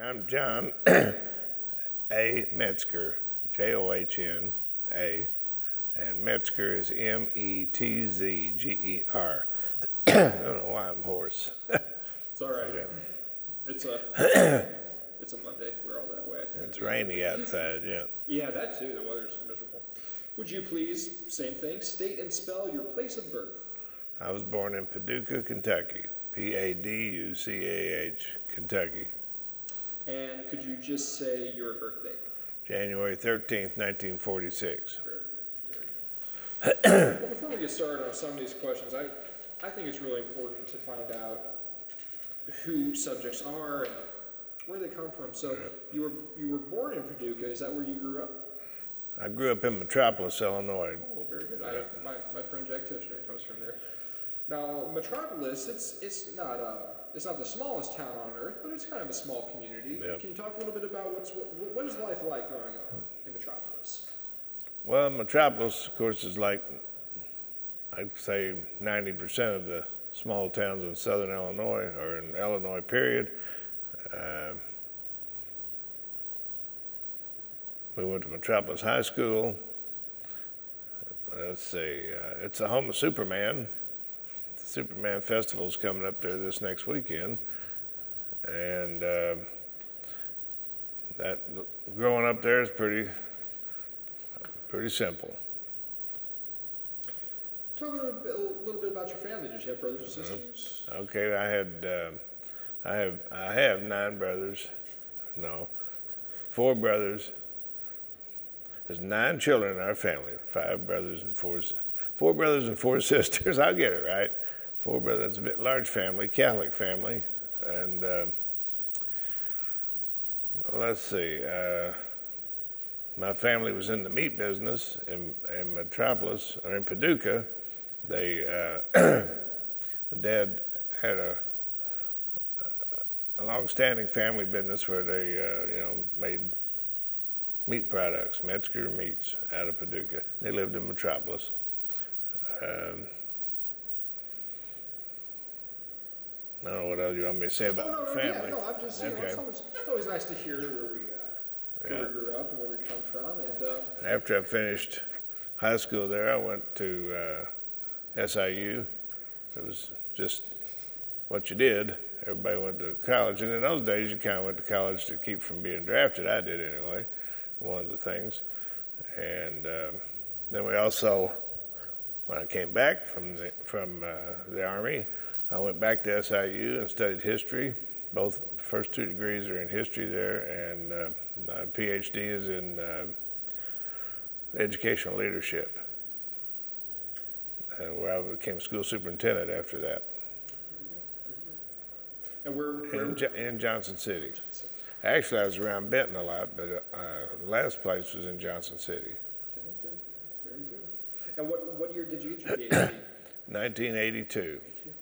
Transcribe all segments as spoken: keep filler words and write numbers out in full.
I'm John A. Metzger, J O H N A, and Metzger is M E T Z G E R. I don't know why I'm hoarse. It's all right. Okay. It's a it's a Monday. We're all that way. I think. It's rainy outside, yeah. Yeah, that too. The weather's miserable. Would you please, same thing, state and spell your place of birth? I was born in Paducah, Kentucky. P A D U C A H, Kentucky. And could you just say your birth date? January thirteenth, nineteen forty-six. Very good. Very good. Well, before we get started on some of these questions, I, I think it's really important to find out who subjects are and where they come from. So yeah. you were you were born in Paducah. Is that where you grew up? I grew up in Metropolis, Illinois. Oh, very good. I, my, my friend Jack Tishner comes from there. Now, Metropolis, it's it's not uh it's not the smallest town on earth, but it's kind of a small community. Yep. Can you talk a little bit about what's what, what is life like growing up in Metropolis? Well, Metropolis, of course, is like I'd say ninety percent of the small towns in southern Illinois, or in Illinois, period. Uh, we went to Metropolis High School. Let's see, uh, it's the home of Superman. The Superman Festival's coming up there this next weekend. And uh, that growing up there is pretty, pretty simple. Talk a little bit, a little bit about your family. Did you have brothers and sisters? Okay, I had, uh, I have, I have nine brothers. No, four brothers. There's nine children in our family. Five brothers and four, four brothers and four sisters. I'll get it right. Four brothers. It's a bit large family, Catholic family, and uh, let's see. Uh, my family was in the meat business in, in Metropolis, or in Paducah. They, uh, Dad had a, a long-standing family business where they, uh, you know, made meat products, Metzger Meats, out of Paducah. They lived in Metropolis. Um, I don't know what else you want me to say about oh, no, the no, family. Yeah, no, I'm just, you okay. know, it's always, always nice to hear where we, uh, where yeah. we grew up and where we come from. And uh, after I finished high school there, I went to uh, S I U. It was just what you did. Everybody went to college, and in those days, you kind of went to college to keep from being drafted. I did anyway, one of the things. And um, then we also, when I came back from the, from uh, the Army, I went back to S I U and studied history. Both first two degrees are in history there, and uh, my P H D is in uh, educational leadership, uh, where I became school superintendent after that. And where, where? In, in Johnson City. Actually, I was around Benton a lot, but uh, last place was in Johnson City. Okay, very, very good. And what, what year did you get your P H D? nineteen eighty-two.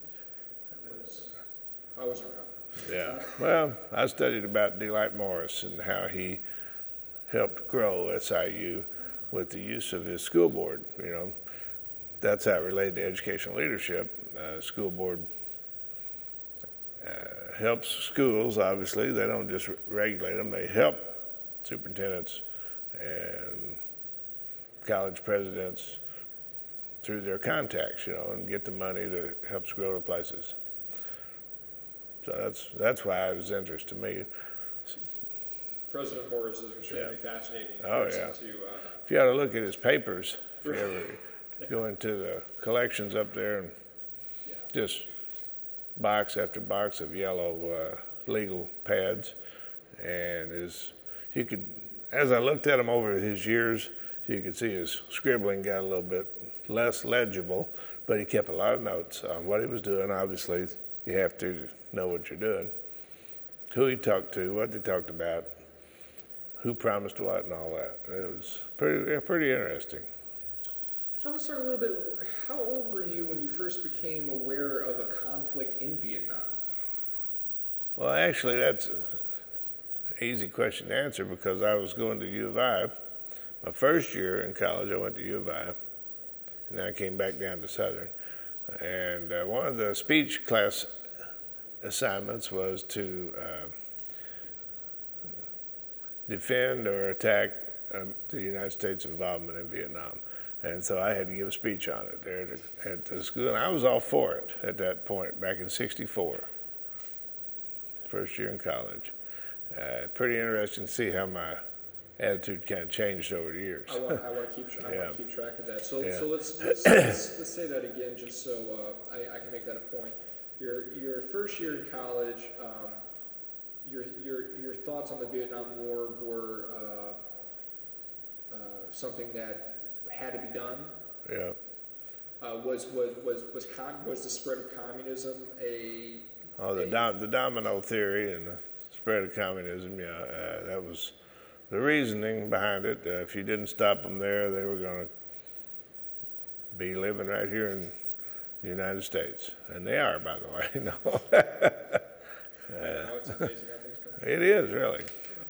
I wasn't around. Yeah. Well, I studied about Delight Morris and how he helped grow S I U with the use of his school board. You know, that's how it related to educational leadership. Uh, school board uh, helps schools, obviously. They don't just regulate them. They help superintendents and college presidents through their contacts, you know, and get the money that helps grow the places. So that's that's why it was interesting to me. President Morris is extremely yeah. fascinating. Oh yeah. To, uh, if you ought to look at his papers, if you ever go into the collections up there, and yeah. just box after box of yellow uh, legal pads, and his you could, as I looked at him over his years, you could see his scribbling got a little bit less legible, but he kept a lot of notes on what he was doing. Obviously, you have to know what you're doing, who he talked to, what they talked about, who promised what, and all that. It was pretty, pretty interesting. John, let's start a little bit. How old were you when you first became aware of a conflict in Vietnam? Well, actually, that's an easy question to answer because I was going to U of I. My first year in college, I went to U of I, and then I came back down to Southern. And uh, one of the speech class assignments was to uh, defend or attack um, the United States involvement in Vietnam. And so I had to give a speech on it there at, at the school, and I was all for it at that point, back in sixty-four, first year in college. Uh, pretty interesting to see how my attitude kind of changed over the years. I want, I want to keep, I Yeah. want to keep track of that. So, Yeah. so let's, let's, let's, let's say that again, just so uh, I, I can make that a point. Your, your first year in college, um, your, your, your thoughts on the Vietnam War were uh, uh, something that had to be done. Yeah. Uh, was was was was com- was the spread of communism a? Oh, the, a- dom- the domino theory and the spread of communism, yeah, uh, that was the reasoning behind it. Uh, if you didn't stop them there, they were going to be living right here in the United States. And they are, by the way. No. I know, it's amazing how things come. It is, really.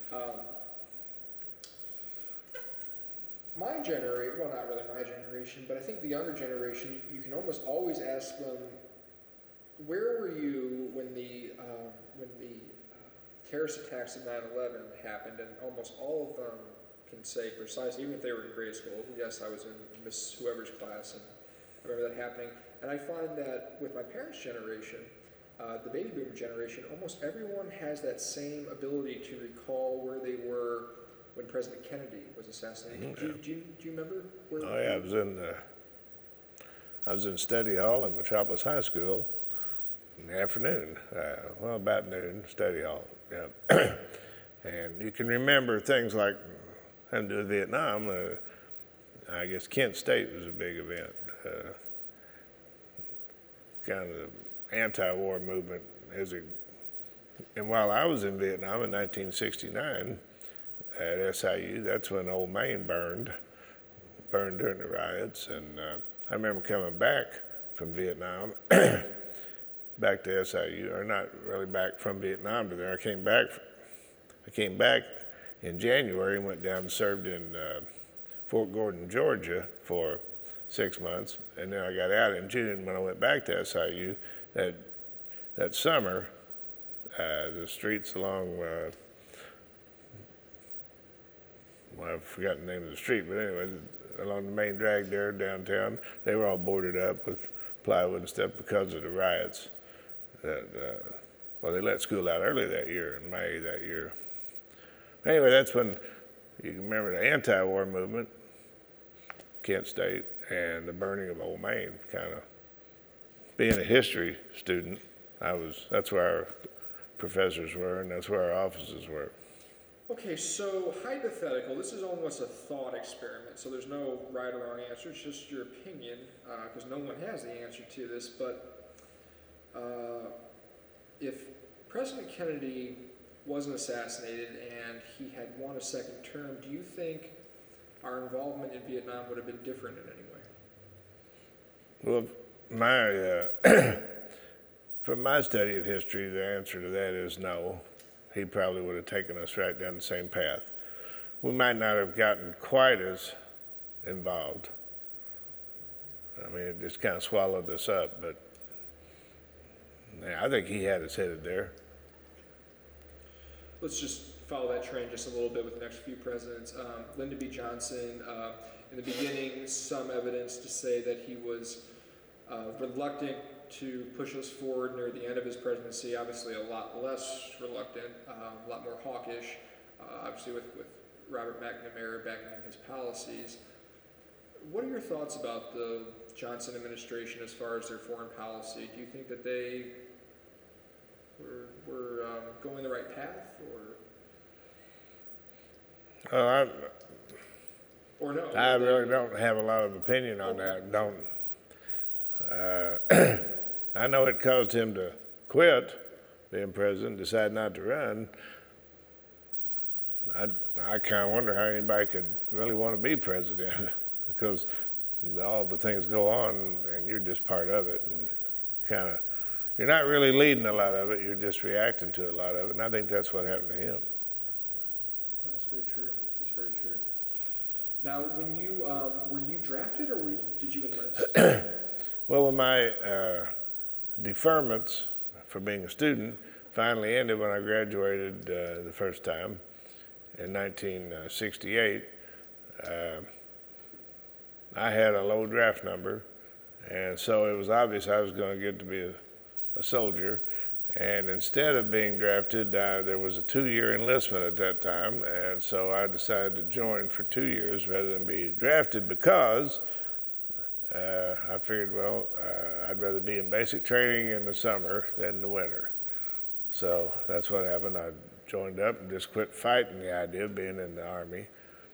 My generation, well, not really my generation, but I think the younger generation, you can almost always ask them, where were you when the um, when the uh, terrorist attacks of nine eleven happened? And almost all of them can say precisely, even if they were in grade school. Yes, I was in Miss Whoever's class, and I remember that happening. And I find that with my parents' generation, uh, the baby boomer generation, almost everyone has that same ability to recall where they were when President Kennedy was assassinated. Do, you, do, you, do you remember where? Oh, yeah, I was in, uh, I was in study hall in Metropolis High School in the afternoon, uh, well, about noon, study hall, yeah. And you can remember things like, having to do with Vietnam, uh, I guess Kent State was a big event. Uh, kind of the anti-war movement as a, and while I was in Vietnam in nineteen sixty-nine at S I U, that's when Old Main burned, burned during the riots, and uh, I remember coming back from Vietnam, back to S I U, or not really back from Vietnam to there. I came back, I came back in January and went down and served in uh, Fort Gordon, Georgia for six months, and then I got out in June. When I went back to S I U that that summer, uh, the streets along, uh, well, I've forgotten the name of the street, but anyway, along the main drag there downtown, they were all boarded up with plywood and stuff because of the riots. That uh, well, they let school out early that year, in May that year. Anyway, that's when you can remember the anti-war movement, Kent State, and the burning of Old Main. Kind of being a history student, I was. That's where our professors were, and that's where our offices were. Okay, so hypothetical, this is almost a thought experiment, so there's no right or wrong answer, it's just your opinion, because uh, no one has the answer to this, but uh, if President Kennedy wasn't assassinated and he had won a second term, do you think our involvement in Vietnam would have been different in any way? Well, my uh, from my study of history, the answer to that is no. He probably would have taken us right down the same path. We might not have gotten quite as involved. I mean, it just kind of swallowed us up, but yeah, I think he had us headed there. Let's just follow that train just a little bit with the next few presidents. Um, Lyndon B. Johnson, uh, in the beginning, some evidence to say that he was uh, reluctant to push us forward near the end of his presidency, obviously a lot less reluctant, um, a lot more hawkish, uh, obviously with, with Robert McNamara backing his policies. What are your thoughts about the Johnson administration as far as their foreign policy? Do you think that they were, were um, going the right path, or? Uh, I, or no? I really don't have a lot of opinion on that. Don't. Uh, I know it caused him to quit being president, decide not to run. I, I kind of wonder how anybody could really want to be president because all the things go on and you're just part of it. And kind of, you're not really leading a lot of it, you're just reacting to a lot of it. And I think that's what happened to him. That's very true. That's very true. Now, when you, um, were you drafted or were you, did you enlist? Well, when my uh, deferments for being a student finally ended when I graduated uh, the first time, in nineteen sixty-eight, uh, I had a low draft number, and so it was obvious I was going to get to be a, a soldier. And instead of being drafted, uh, there was a two-year enlistment at that time, and so I decided to join for two years rather than be drafted because uh, I figured, well, uh, I'd rather be in basic training in the summer than the winter. So that's what happened. I joined up and just quit fighting the idea of being in the Army,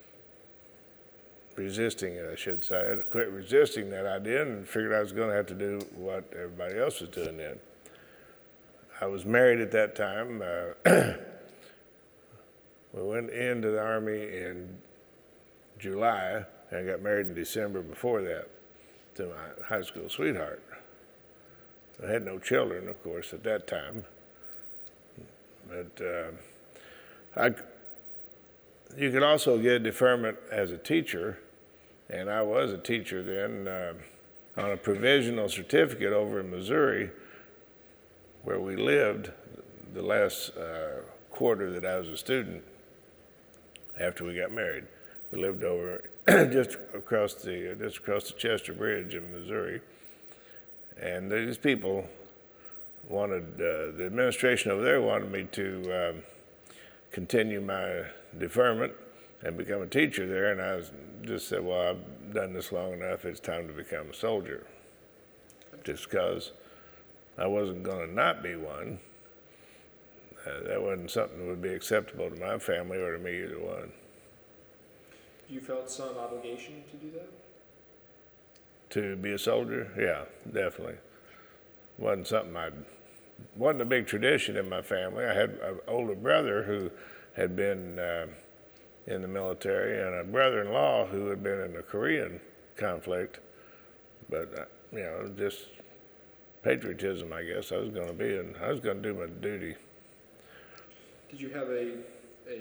resisting it, I should say. I quit resisting that idea and figured I was going to have to do what everybody else was doing then. I was married at that time. Uh, we went into the Army in July, and I got married in December before that to my high school sweetheart. I had no children, of course, at that time. But uh, I, you could also get deferment as a teacher, and I was a teacher then uh, on a provisional certificate over in Missouri, where we lived the last uh, quarter that I was a student after we got married. We lived over just across the just across the Chester Bridge in Missouri, and these people wanted uh, the administration over there wanted me to um, continue my deferment and become a teacher there, and I was just said, well, I've done this long enough. It's time to become a soldier, just because I wasn't going to not be one. Uh, that wasn't something that would be acceptable to my family or to me, either one. You felt some obligation to do that? To be a soldier? Yeah, definitely. Wasn't something I'd, wasn't a big tradition in my family. I had an older brother who had been uh, in the military and a brother-in-law who had been in the Korean conflict. But, uh, you know, just patriotism, I guess. I was going to be, and I was going to do my duty. Did you have a, a,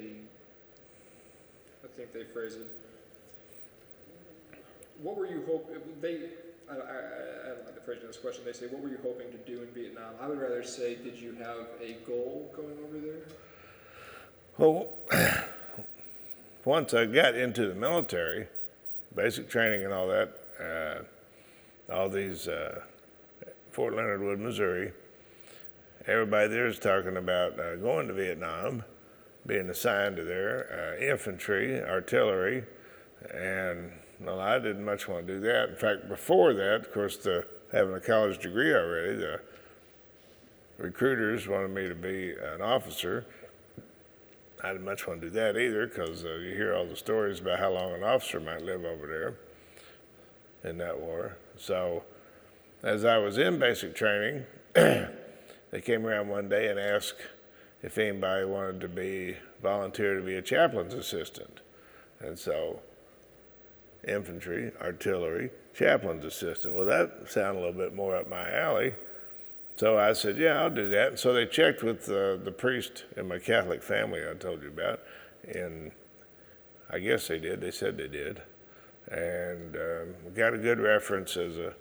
I think they phrase it, what were you hoping, they, I, I, I don't like the phrasing of this question, they say, what were you hoping to do in Vietnam? I would rather say, did you have a goal going over there? Well, once I got into the military, basic training and all that, uh, all these, uh, Fort Leonard Wood, Missouri, everybody there is talking about uh, going to Vietnam, being assigned to there, uh, infantry, artillery, and well, I didn't much want to do that. In fact, before that, of course, the, having a college degree already, the recruiters wanted me to be an officer. I didn't much want to do that either, because uh, you hear all the stories about how long an officer might live over there in that war. So as I was in basic training, they came around one day and asked if anybody wanted to be volunteer to be a chaplain's assistant. And so infantry, artillery, chaplain's assistant. Well, that sounded a little bit more up my alley. So I said, yeah, I'll do that. And so they checked with uh, the priest in my Catholic family I told you about, and I guess they did. They said they did. And um, we got a good reference as a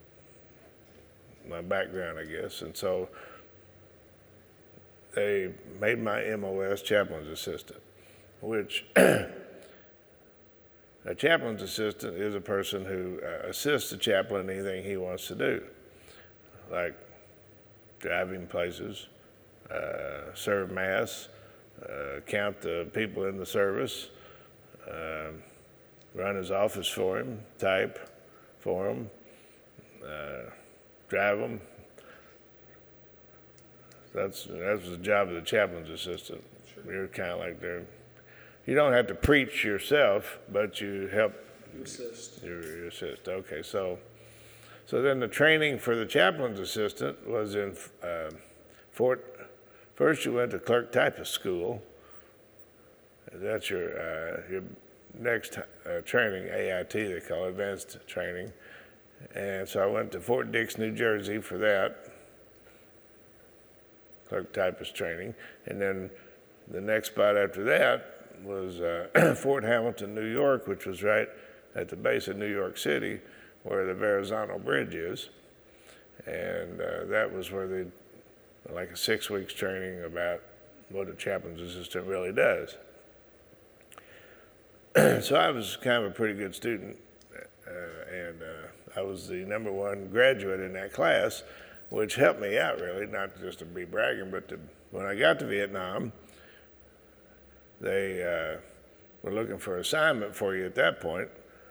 my background, I guess. And so they made my M O S chaplain's assistant, which a chaplain's assistant is a person who uh, assists the chaplain in anything he wants to do, like driving places, uh, serve mass, uh, count the people in the service, uh, run his office for him, type for him, uh, drive them. That's that's the job of the chaplain's assistant. Sure. You're kind of like there. You don't have to preach yourself, but you help. You assist. You, you assist. Okay, so so then the training for the chaplain's assistant was in uh, Fort. First, you went to clerk typist school. That's your uh, your next uh, training, A I T they call it, advanced training. And so I went to Fort Dix, New Jersey for that, clerk typist training. And then the next spot after that was uh, Fort Hamilton, New York, which was right at the base of New York City, where the Verrazano Bridge is. And uh, that was where they, like a six weeks training about what a chaplain's assistant really does. So I was kind of a pretty good student, uh, and uh, I was the number one graduate in that class, which helped me out really, not just to be bragging, but to, when I got to Vietnam, they uh, were looking for assignment for you at that point,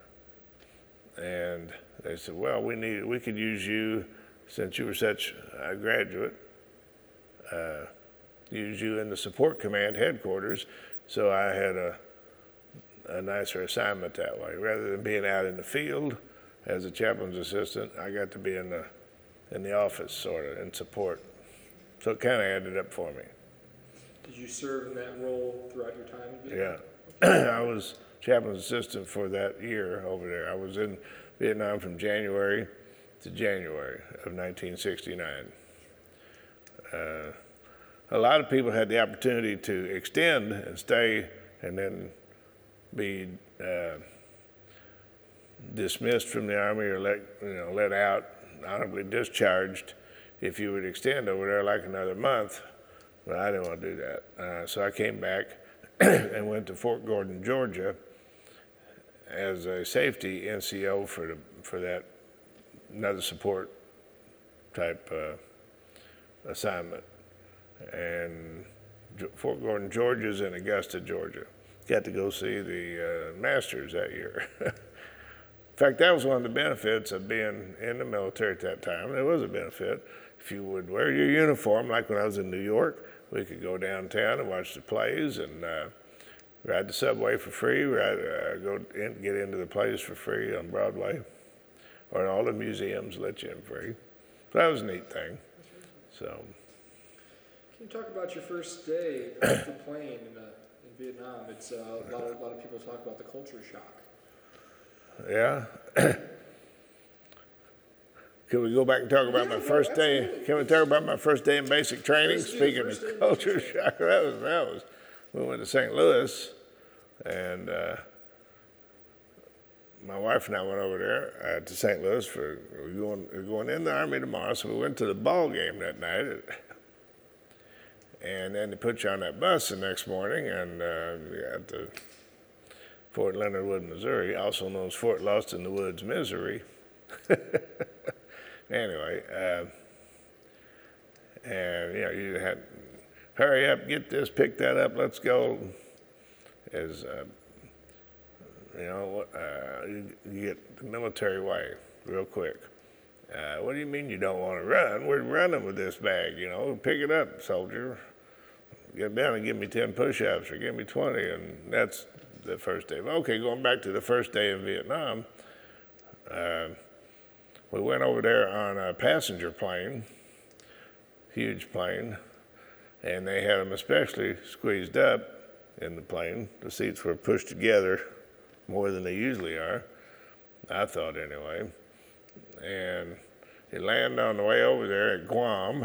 and they said, well, we need, we could use you, since you were such a graduate, uh, use you in the support command headquarters. So I had a, a nicer assignment that way. Rather than being out in the field as a chaplain's assistant, I got to be in the, in the office, sort of, in support. So it kind of added up for me. Did you serve in that role throughout your time in Yeah. Vietnam? I was chaplain's assistant for that year over there. I was in Vietnam from January to January of nineteen sixty-nine. Uh, a lot of people had the opportunity to extend and stay and then be uh, dismissed from the Army or let, you know, let out, honorably discharged if you would extend over there like another month. But I didn't want to do that. Uh, so I came back and went to Fort Gordon, Georgia as a safety N C O for, the, for that, another support type uh, assignment. And Fort Gordon, Georgia is in Augusta, Georgia. Got to go see the uh, Masters that year. In fact, that was one of the benefits of being in the military at that time. It was a benefit. If you would wear your uniform, like when I was in New York, we could go downtown and watch the plays and uh, ride the subway for free, ride, uh, go in, get into the plays for free on Broadway, or all the museums let you in free. So that was a neat thing. So. Can you talk about your first day off the plane in, uh, in Vietnam? It's uh, a lot of a lot of people talk about the culture shock. Yeah. Can we go back and talk about Yeah, my no, first day? absolutely. Can we talk about my first day in basic training? First day- Speaking first day of in culture basic shock, that was that was. We went to Saint Louis, and uh, my wife and I went over there uh, to Saint Louis for we're going we're going in the Army tomorrow, so we went to the ball game that night. And then they put you on that bus the next morning, and uh, we got to Fort Leonard Wood, Missouri, also known as Fort Lost in the Woods, Missouri. Anyway, uh, and you know, you had hurry up, get this, pick that up, let's go. As uh, you know, uh, you, you get the military way real quick. Uh, what do you mean you don't want to run? We're running with this bag, you know. Pick it up, soldier. Get down and give me ten push-ups or give me twenty, and that's the first day. Okay, going back to the first day in Vietnam, uh, we went over there on a passenger plane, huge plane, and they had them especially squeezed up in the plane. The seats were pushed together more than they usually are, I thought anyway. And you land on the way over there at Guam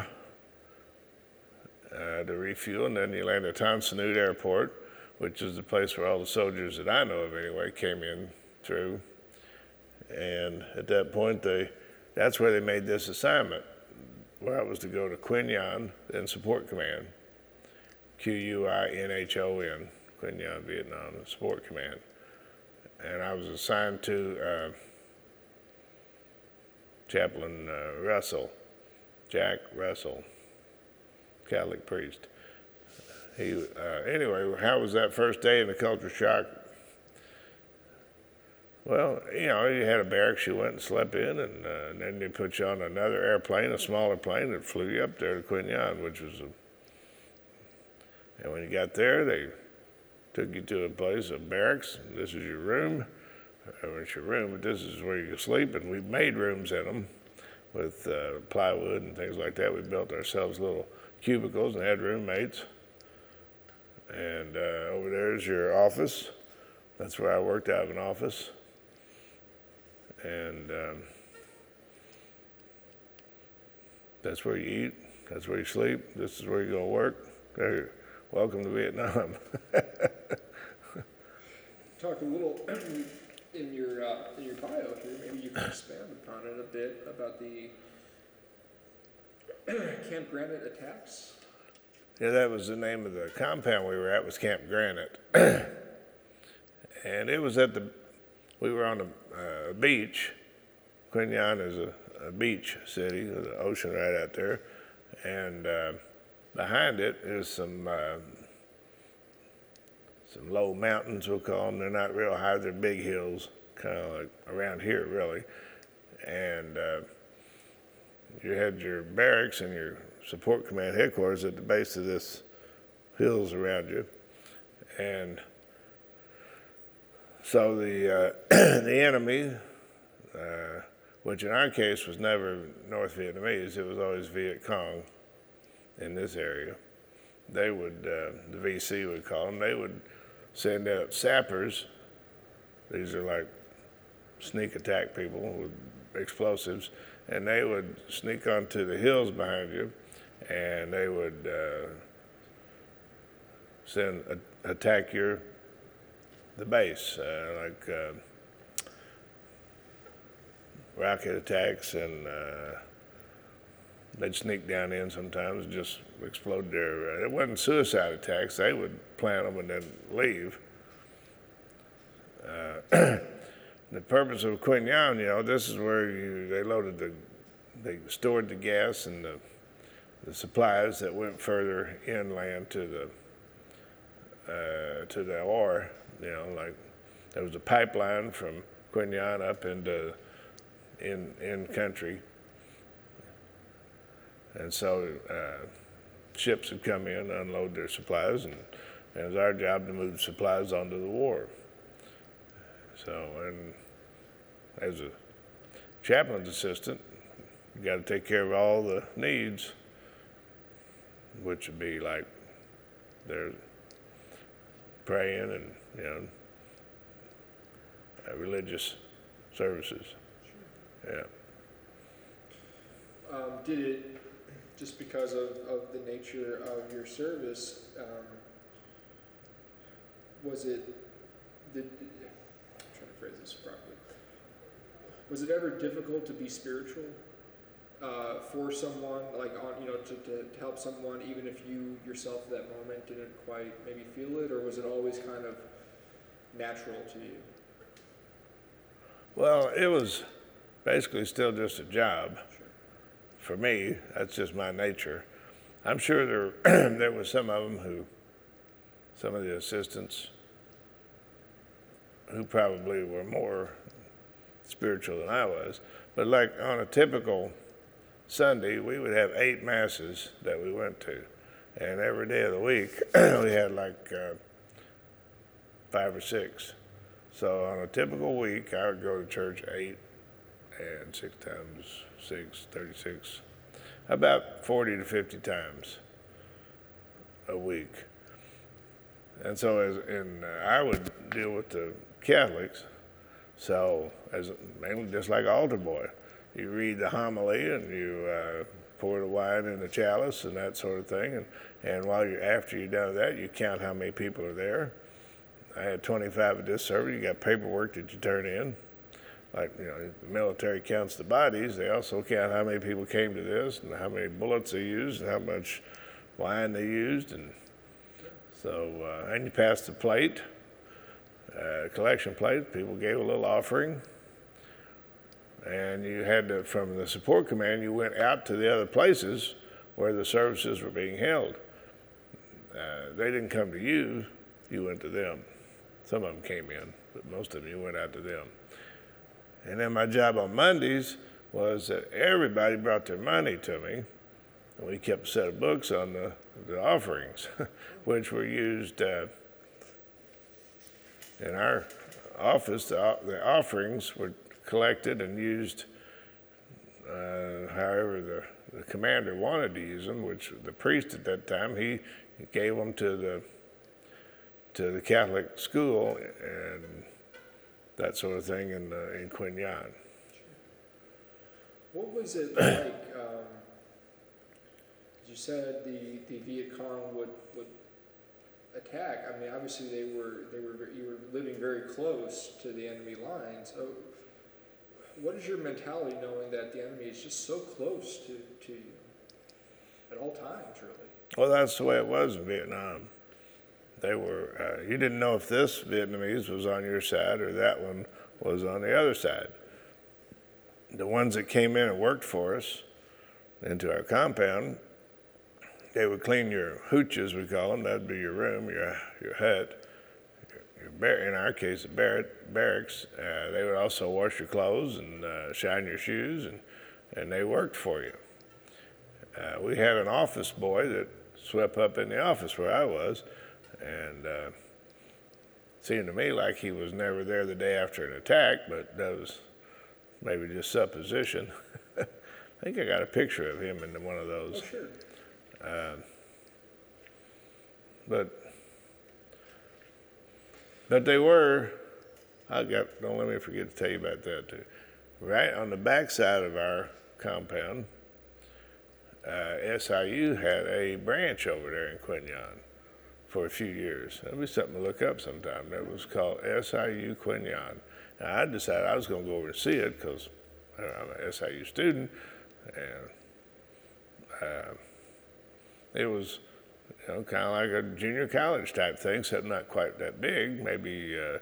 uh, to refuel, and then you land at Tan Son Nhut Airport, which is the place where all the soldiers that I know of anyway came in through. And at that point, they that's where they made this assignment, where I was to go to Quinh Nhan in Support Command, Q U I N H O N, Quinh Nhan, Vietnam, Support Command. And I was assigned to uh, Chaplain uh, Russell, Jack Russell, Catholic priest. He uh, anyway, how was that first day in the culture shock? Well, you know, you had a barracks you went and slept in, and, uh, and then they put you on another airplane, a smaller plane that flew you up there to Quinh Nhan, which was a, and when you got there, they took you to a place, a barracks. This is your room. Uh, it's your room, but this is where you can sleep, and we made rooms in them with uh, plywood and things like that. We built ourselves little cubicles and had roommates. And uh, over there is your office. That's where I worked out of an office. And um, that's where you eat. That's where you sleep. This is where you go to work. There, welcome to Vietnam. Talk a little in your uh, in your bio here. Maybe you can expand upon it a bit about the Camp Granite attacks. Yeah, that was the name of the compound we were at, was Camp Granite. And it was at the, we were on a uh, beach. Quin Yon is a, a beach city, with the ocean right out there. And uh, behind it is some uh, some low mountains, we'll call them. They're not real high, they're big hills, kind of like around here, really. And uh, you had your barracks and your support command headquarters at the base of this hills around you. And so the, uh, the enemy, uh, which in our case was never North Vietnamese, it was always Viet Cong in this area. They would, uh, the V C would call them, they would send out sappers. These are like sneak attack people with explosives, and they would sneak onto the hills behind you, and they would uh, send a, attack your the base, uh, like uh, rocket attacks, and uh, they'd sneak down in sometimes and just explode their, uh, it wasn't suicide attacks, they would plant them and then leave. Uh, the purpose of Quin Yon, you know, this is where you, they loaded the, they stored the gas and the, the supplies that went further inland to the, uh, to the ore, you know, like there was a pipeline from Quin Yon up into in, in country. And so uh, ships would come in, unload their supplies, and, and it was our job to move the supplies onto the wharf. So, and as a chaplain's assistant, you got to take care of all the needs, which would be like they're praying and, you know, uh, religious services. Yeah. Um, did it, just because of, of the nature of your service, um, was it, did, I'm trying to phrase this properly, was it ever difficult to be spiritual uh, for someone, like on, you know, to, to, to help someone, even if you yourself at that moment didn't quite maybe feel it, or was it always kind of natural to you? Well, it was basically still just a job. Sure. For me, that's just my nature. I'm sure there there was some of them who, some of the assistants, who probably were more spiritual than I was. But like on a typical Sunday, we would have eight masses that we went to, and every day of the week we had like uh, five or six. So on a typical week, I would go to church eight and six times six, thirty-six, about forty to fifty times a week. And so as in, uh, I would deal with the Catholics, so as mainly just like altar boy. You read the homily and you uh, pour the wine in the chalice and that sort of thing, and, and while you're, after you're done with that, you count how many people are there. I had twenty-five at this service. You got paperwork that you turn in. Like, you know, the military counts the bodies. They also count how many people came to this and how many bullets they used and how much wine they used. And so, uh, and you passed the plate, uh, collection plate. People gave a little offering. And you had to, from the support command, you went out to the other places where the services were being held. Uh, they didn't come to you, you went to them. Some of them came in, but most of them, you went out to them. And then my job on Mondays was that everybody brought their money to me, and we kept a set of books on the, the offerings, which were used uh, in our office. The, the offerings were collected and used uh, however the, the commander wanted to use them, which the priest at that time, he, he gave them to the to the Catholic school and that sort of thing in, uh, in Quin Yon. What was it like, um, you said the, the Viet Cong would, would attack. I mean, obviously they were, they were, you were living very close to the enemy lines. So what is your mentality knowing that the enemy is just so close to, to you at all times, really? Well, that's the way it was in Vietnam. they were, uh, you didn't know if this Vietnamese was on your side or that one was on the other side. The ones that came in and worked for us into our compound, they would clean your hooches, we call them. That'd be your room, your your hut, your, your bar- in our case, the barrack, barracks. Uh, they would also wash your clothes and uh, shine your shoes, and, and they worked for you. Uh, we had an office boy that swept up in the office where I was, and uh, seemed to me like he was never there the day after an attack, but that was maybe just supposition. I think I got a picture of him in one of those. Oh, sure. Uh, but but they were, I got, don't let me forget to tell you about that too. Right on the back side of our compound, uh, S I U had a branch over there in Quinyon for a few years. That'd be something to look up sometime. That was called S I U Quinyon. Now I decided I was going to go over and see it because I'm an S I U student, and uh, it was, you know, kind of like a junior college type thing, except not quite that big, maybe uh,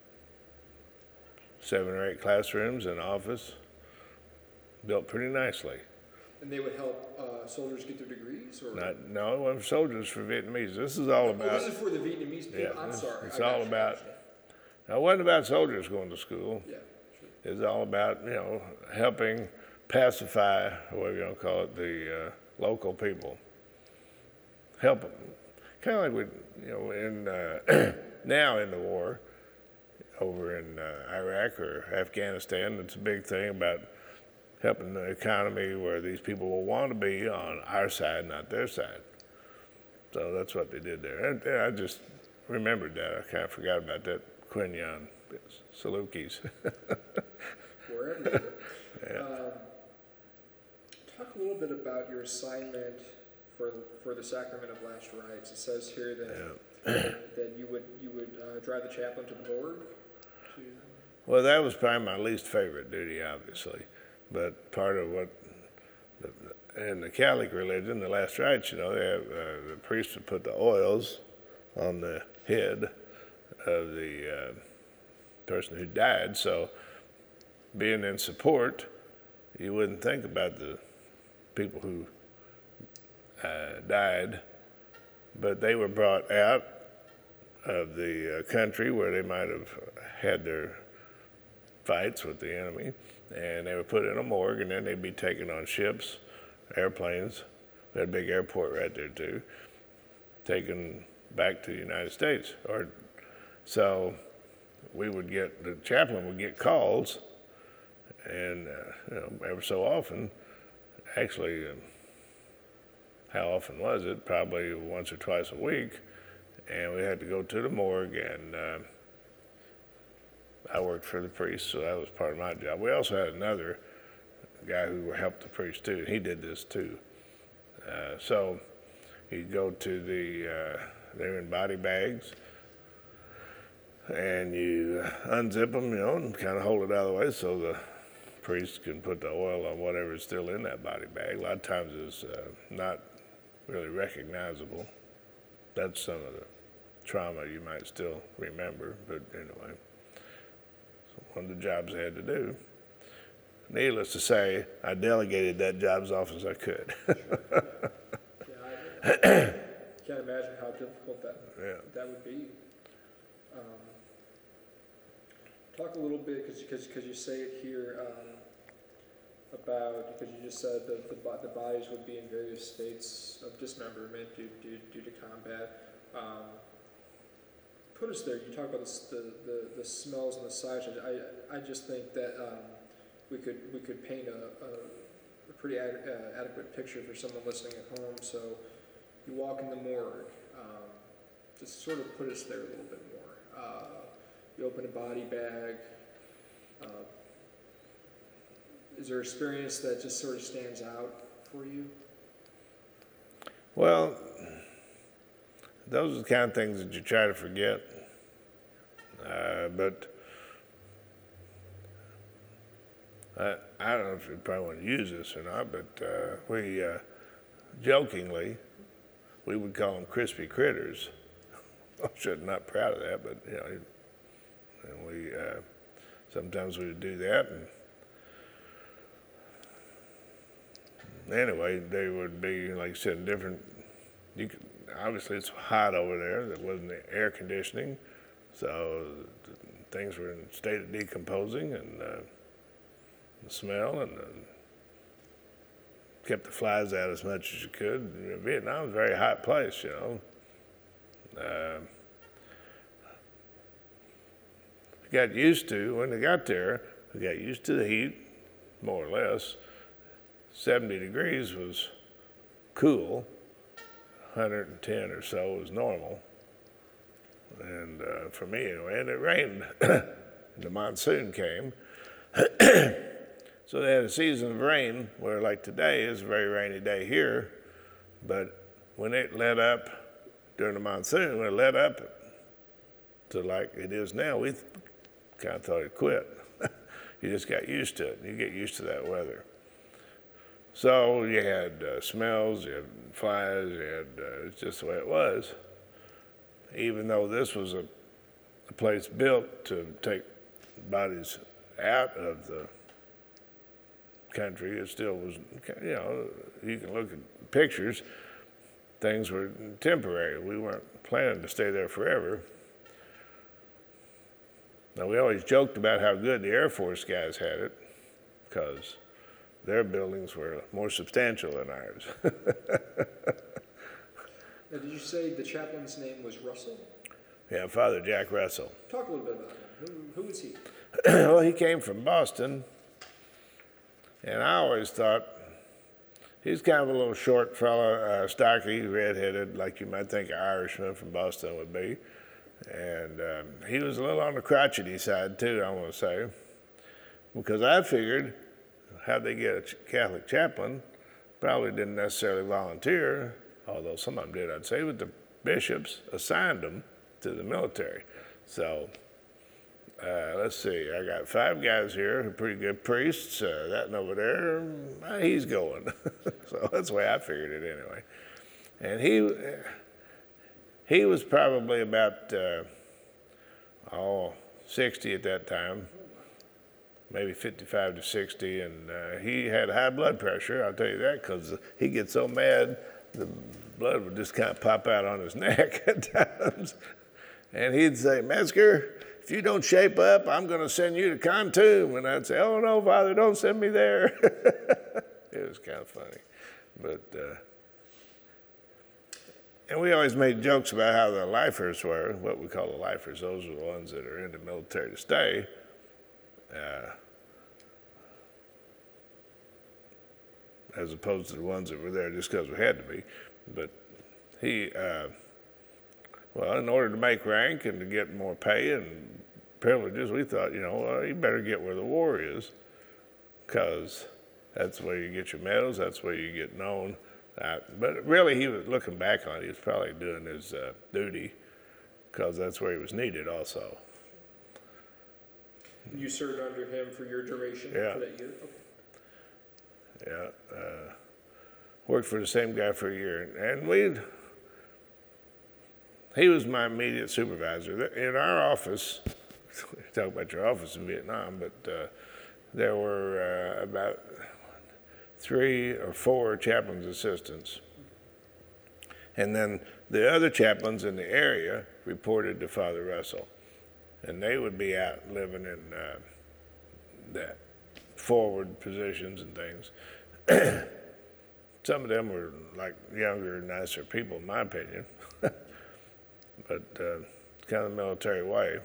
seven or eight classrooms, an office, built pretty nicely. And they would help uh, soldiers get their degrees? Or? Not, no, it wasn't for soldiers, for Vietnamese. This is all about... Oh, this is for the Vietnamese people? Yeah, I'm this, sorry. it's I all got you. about... Now, it wasn't about soldiers going to school. Yeah, sure. It's all about, you know, helping pacify, or whatever you want to call it, the uh, local people. Help them. Kind of like we, you know, in uh, now in the war over in uh, Iraq or Afghanistan, it's a big thing about helping the economy where these people will want to be on our side, not their side. So that's what they did there. And, yeah, I just remembered that. I kind of forgot about that Quinyon, Salukis. Wherever. Yeah. Um, talk a little bit about your assignment for for the Sacrament of Last Rites. It says here that Yeah. that you would you would uh, drive the chaplain to the morgue. To... Well, that was probably my least favorite duty, obviously. But part of what, in the Catholic religion, the last rites, you know, they have, uh, the priest would put the oils on the head of the uh, person who died. So being in support, you wouldn't think about the people who uh, died, but they were brought out of the uh, country where they might have had their fights with the enemy, and they were put in a morgue, and then they'd be taken on ships, airplanes. We had a big airport right there too, taken back to the United States. Or so we would get, the chaplain would get calls, and uh, you know, ever so often, actually, uh, how often was it? Probably once or twice a week, and we had to go to the morgue, and uh, I worked for the priest, so that was part of my job. We also had another guy who helped the priest too, and he did this too. Uh, so he'd go to the, uh, they were in body bags, and you unzip them, you know, and kind of hold it out of the way so the priest can put the oil on whatever's still in that body bag. A lot of times it's uh, not really recognizable. That's some of the trauma you might still remember, but anyway. So one of the jobs I had to do. Needless to say, I delegated that job as often as I could. Yeah, I can't imagine how difficult that Yeah. that would be. Um, talk a little bit, because because you say it here um, about, because you just said that the, the bodies would be in various states of dismemberment due, due, due to combat. Um, put us there. You talk about the, the, the, the smells and the sights. I, I just think that um, we could we could paint a, a, a pretty ad, uh, adequate picture for someone listening at home. So you walk in the morgue. Um, just sort of put us there a little bit more. Uh, you open a body bag. Uh, is there experience that just sort of stands out for you? Well, those are the kind of things that you try to forget. Uh, but I, I don't know if you probably want to use this or not, but uh, we, uh, jokingly, we would call them crispy critters. I should not proud of that, but you know, and we uh, sometimes we would do that. And anyway, they would be, like I said, different. You could, obviously, it's hot over there. There wasn't air conditioning, so things were in a state of decomposing, and uh, the smell, and uh, kept the flies out as much as you could. You know, Vietnam was a very hot place, you know. Uh, got used to, when they got there, we got used to the heat, more or less. seventy degrees was cool, one hundred ten or so was normal. And uh, for me anyway, and it rained. The monsoon came. So they had a season of rain where, like today, is a very rainy day here. But when it let up during the monsoon, when it let up to like it is now, we kind of thought it quit. You just got used to it. You get used to that weather. So you had uh, smells, you had flies, you had, uh, it's just the way it was. Even though this was a, a place built to take bodies out of the country, it still was, you know, you can look at pictures, things were temporary. We weren't planning to stay there forever. Now, we always joked about how good the Air Force guys had it, because their buildings were more substantial than ours. Now, did you say the chaplain's name was Russell? Yeah, Father Jack Russell. Talk a little bit about him. Who, who is he? Well, he came from Boston, and I always thought he's kind of a little short fellow, uh, stocky, redheaded, like you might think an Irishman from Boston would be. And um, he was a little on the crotchety side, too, I want to say, because I figured how'd they get a Catholic chaplain? Probably didn't necessarily volunteer, although some of them did, I'd say, but the bishops assigned them to the military. So uh, let's see, I got five guys here who are pretty good priests. Uh, that one over there, uh, he's going. So that's the way I figured it anyway. And he he was probably about, uh, oh, sixty at that time, maybe fifty-five to sixty, and uh, he had high blood pressure, I'll tell you that, because he gets so mad, the blood would just kind of pop out on his neck at times. And he'd say, Metzger, if you don't shape up, I'm going to send you to Khartoum. And I'd say, oh, no, Father, don't send me there. It was kind of funny. But, uh, and we always made jokes about how the lifers were, what we call the lifers. Those are the ones that are in the military to stay. Uh, as opposed to the ones that were there just because we had to be. But he, uh, well, in order to make rank and to get more pay and privileges, we thought, you know, well, you better get where the war is, because that's where you get your medals, that's where you get known. Uh, but really, he was looking back on it, he was probably doing his uh, duty, because that's where he was needed also. You served under him for your duration Yeah. for that year? Okay. Yeah, uh, worked for the same guy for a year, and we'd, he was my immediate supervisor. In our office, talk about your office in Vietnam, but uh, there were uh, about three or four chaplain's assistants. And then the other chaplains in the area reported to Father Russell, and they would be out living in uh, that forward positions and things. Some of them were like younger, nicer people, in my opinion. But uh, kind of the military way.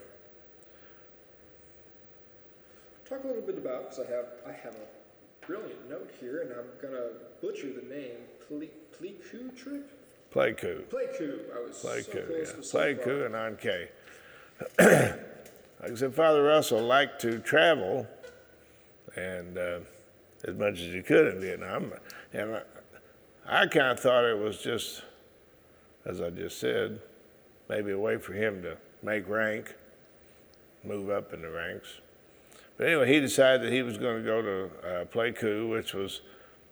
Talk a little bit about, because I have I have a brilliant note here, and I'm gonna butcher the name. Ple- Pleiku trip. Pleiku. Pleiku. I was Pleiku, so close yeah. to so Pleiku far. and on K. Like I said, Father Russell liked to travel, and uh, as much as he could in Vietnam. And I, I kind of thought it was just, as I just said, maybe a way for him to make rank, move up in the ranks. But anyway, he decided that he was going to go to uh, Pleiku, which was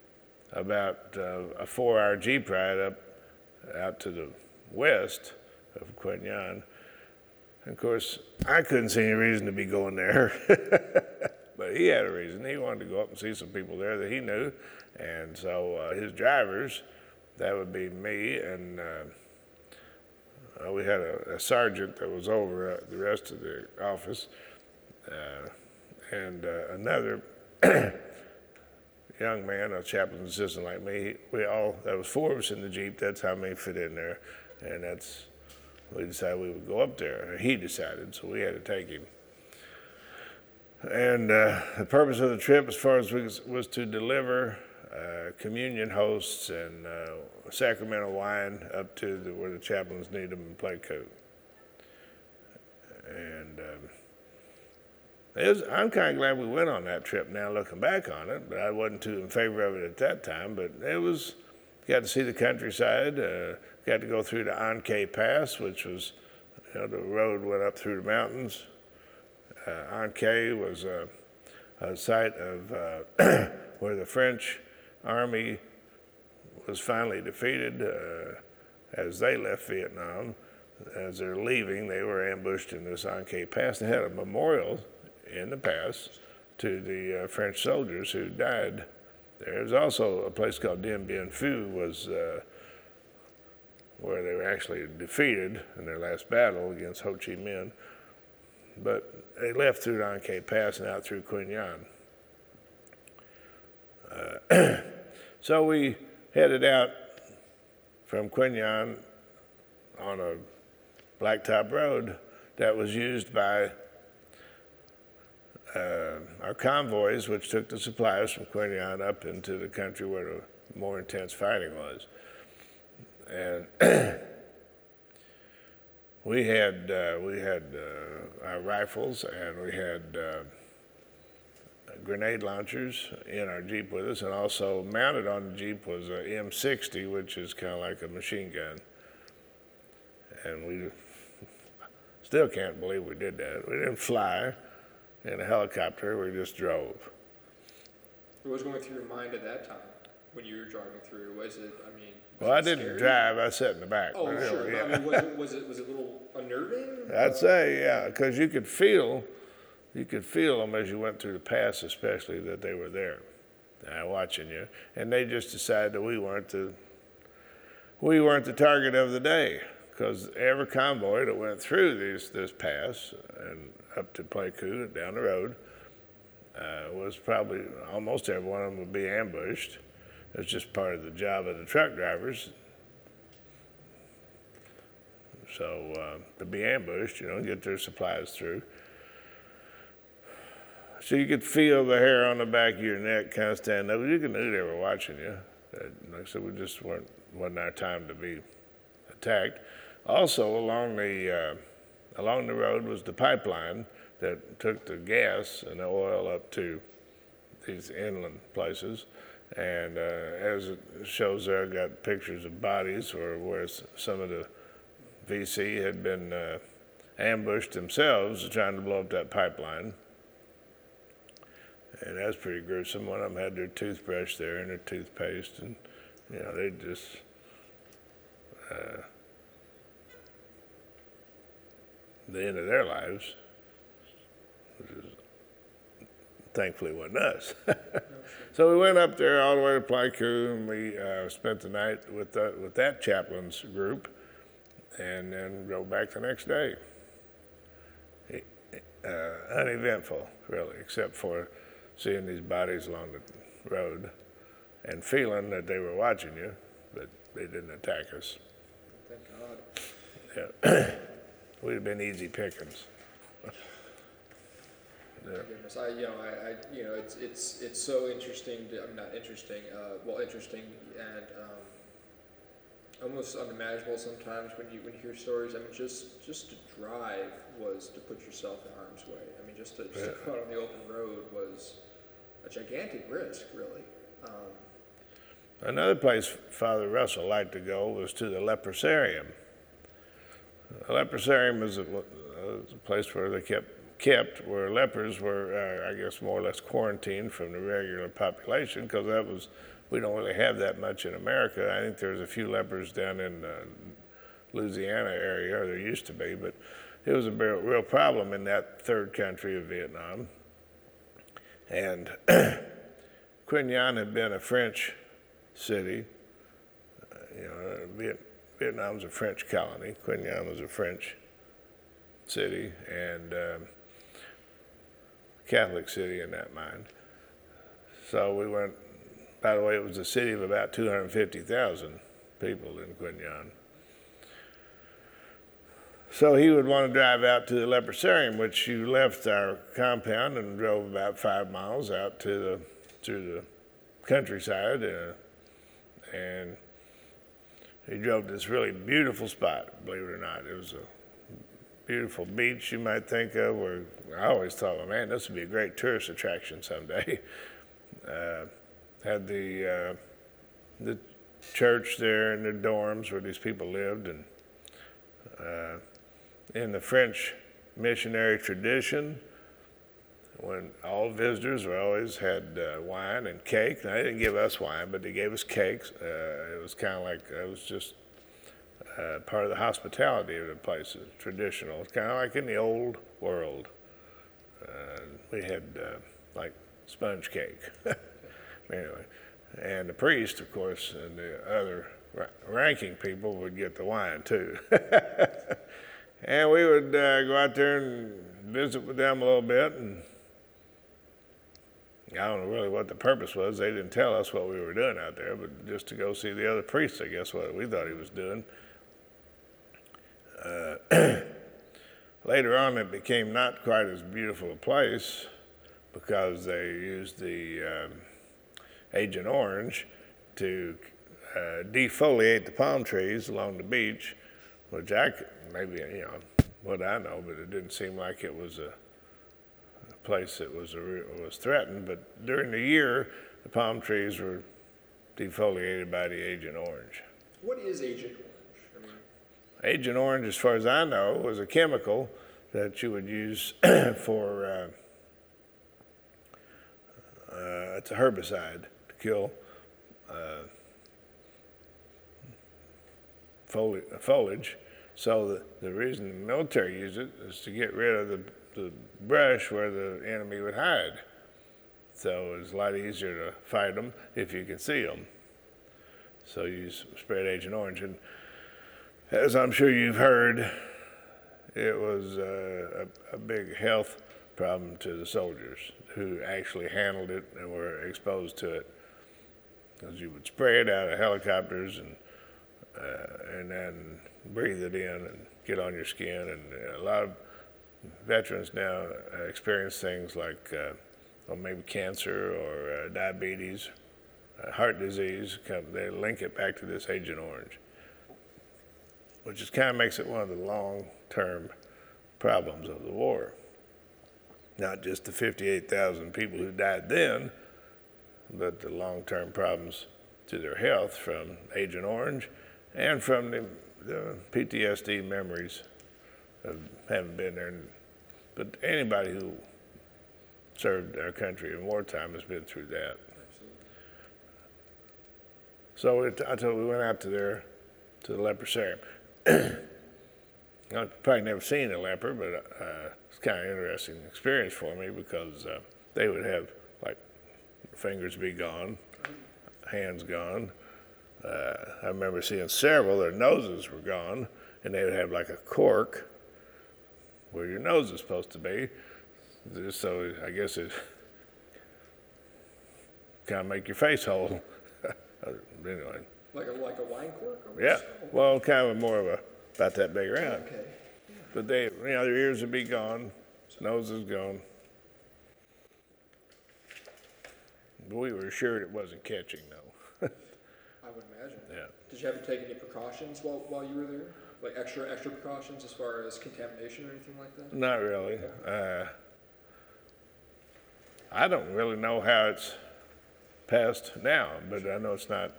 about uh, a four-hour jeep ride up out to the west, of Quin Yon. And of course, I couldn't see any reason to be going there, but he had a reason. He wanted to go up and see some people there that he knew, and so uh, his drivers, that would be me, and uh, uh, we had a, a sergeant that was over uh, the rest of the office, uh, and uh, another young man, a chaplain's assistant like me. We all, there was four of us in the Jeep. That's how many fit in there, and that's, we decided we would go up there. He decided, so we had to take him. And uh, the purpose of the trip, as far as was, was to deliver uh, communion hosts and uh, sacramental wine up to the, where the chaplains need them in Playcoot. And um, it was, I'm kind of glad we went on that trip now, looking back on it, but I wasn't too in favor of it at that time. But it was, got to see the countryside, uh, got to go through the Ankh Pass, which was, you know, the road went up through the mountains. Uh, Ankh was a, a site of uh, where the French army was finally defeated uh, as they left Vietnam. As they're leaving, they were ambushed in this Ankh Pass. They had a memorial in the pass to the uh, French soldiers who died there. There's also a place called Dien Bien Phu, was uh, where they were actually defeated in their last battle against Ho Chi Minh. But they left through the Ankh Pass and out through Quin Yon. Uh, so we headed out from Quin Yon on a blacktop road that was used by uh, our convoys, which took the supplies from Quin Yon up into the country where the more intense fighting was. And we had uh, we had uh, our rifles, and we had uh, grenade launchers in our Jeep with us, and also mounted on the Jeep was a M sixty, which is kind of like a machine gun. And we still can't believe we did that. We didn't fly in a helicopter, we just drove. What was going through your mind at that time when you were driving through? Was it, I mean, was Well, I it didn't scary? drive, I sat in the back. Oh, Really, sure. yeah. I mean, was it, was it was it a little unnerving? I'd say, yeah, because you could feel, you could feel them as you went through the pass, especially that they were there, uh, watching you, and they just decided that we weren't the, we weren't the target of the day, because every convoy that went through these this pass and up to Playcoot down the road uh, was probably almost every one of them would be ambushed. It was just part of the job of the truck drivers. So uh, to be ambushed, you know, get their supplies through. So you could feel the hair on the back of your neck kind of stand up. You could know they were watching you. Uh, like I said, we just weren't, wasn't our time to be attacked. Also, along the uh, along the road was the pipeline that took the gas and the oil up to these inland places. And uh, as it shows there, I got pictures of bodies or where some of the V C had been uh, ambushed themselves trying to blow up that pipeline. And that's pretty gruesome. One of them had their toothbrush there and their toothpaste, and you know, they just uh, the end of their lives, which is, thankfully wasn't us. So we went up there all the way to Plyco, and we uh, spent the night with the, with that chaplain's group, and then drove back the next day. Uh, uneventful, really, except for seeing these bodies along the road and feeling that they were watching you, but they didn't attack us. Thank God. Yeah. We'd have been easy pickings. My goodness, I, you know, I, I, you know, it's, it's, it's so interesting. To, I'm not interesting. Uh, well, interesting and um, almost unimaginable sometimes when you when you hear stories. I mean, just just to drive was to put yourself in harm's way. I mean, just to, just to go out on the open road was a gigantic risk, really. Um, Another place Father Russell liked to go was to the leprosarium. The leprosarium is a, a place where they kept kept where lepers were, uh, I guess, more or less quarantined from the regular population, because that was, we don't really have that much in America. I think there's a few lepers down in uh, Louisiana area, or there used to be, but it was a real, real problem in that third country of Vietnam. And Quy Nhon had been a French city. Uh, you know, Viet, Vietnam's a French colony. Quy Nhon was a French city, and um, Catholic city in that mind. So we went, by the way, it was a city of about two hundred fifty thousand people in Quy Nhon. So he would want to drive out to the leprosarium, which you left our compound and drove about five miles out to the, to the countryside, uh, and he drove to this really beautiful spot, believe it or not. It was a beautiful beach you might think of, where I always thought, well, man, this would be a great tourist attraction someday. Uh, had the uh, the church there and the dorms where these people lived, and uh, in the French missionary tradition, when all visitors were always had uh, wine and cake. Now, they didn't give us wine, but they gave us cakes. Uh, it was kind of like, it was just uh, part of the hospitality of the place, traditional. It's kind of like in the old world. Uh, we had uh, like sponge cake. Anyway, and the priest, of course, and the other ra- ranking people would get the wine too. And we would uh, go out there and visit with them a little bit, and I don't know really what the purpose was. They didn't tell us what we were doing out there, but just to go see the other priests, I guess, what we thought he was doing. Uh, later on, it became not quite as beautiful a place because they used the um, Agent Orange to uh, defoliate the palm trees along the beach, which I could, maybe, you know, what I know, but it didn't seem like it was a, a place that was, a, was threatened. But during the year, the palm trees were defoliated by the Agent Orange. What is Agent Orange? I mean, Agent Orange, as far as I know, was a chemical that you would use for, uh, uh, it's a herbicide to kill uh, foli- foliage. So the, the reason the military used it is to get rid of the, the brush where the enemy would hide. So it's a lot easier to fight them if you can see them. So you spread Agent Orange. And as I'm sure you've heard, it was uh, a, a big health problem to the soldiers who actually handled it and were exposed to it. Because you would spray it out of helicopters and uh, and then breathe it in and get on your skin. And a lot of veterans now uh, experience things like uh, well, maybe cancer or uh, diabetes, uh, heart disease. Come, they link it back to this Agent Orange, which is kind of makes it one of the long-term problems of the war. Not just the fifty-eight thousand people who died then, but the long-term problems to their health from Agent Orange and from the, the P T S D memories of having been there. But anybody who served our country in wartime has been through that. So it, I told we went out to there, to the leprosarium. I've probably never seen a leper, but uh, it's kind of an interesting experience for me because uh, they would have, like, fingers be gone, hands gone. Uh, I remember seeing several, their noses were gone, and they would have like a cork where your nose is supposed to be. Just so I guess it kind of make your face whole. Anyway. like a like a wine cork? Almost? Yeah. Well, kind of more of a about that big around. Okay. Yeah. But they, you know, their ears would be gone, nose is gone. But we were assured it wasn't catching, though. I would imagine. Yeah. Did you have to take any precautions while while you were there? Like extra extra precautions as far as contamination or anything like that? Not really. Uh, I don't really know how it's passed now, but I know it's not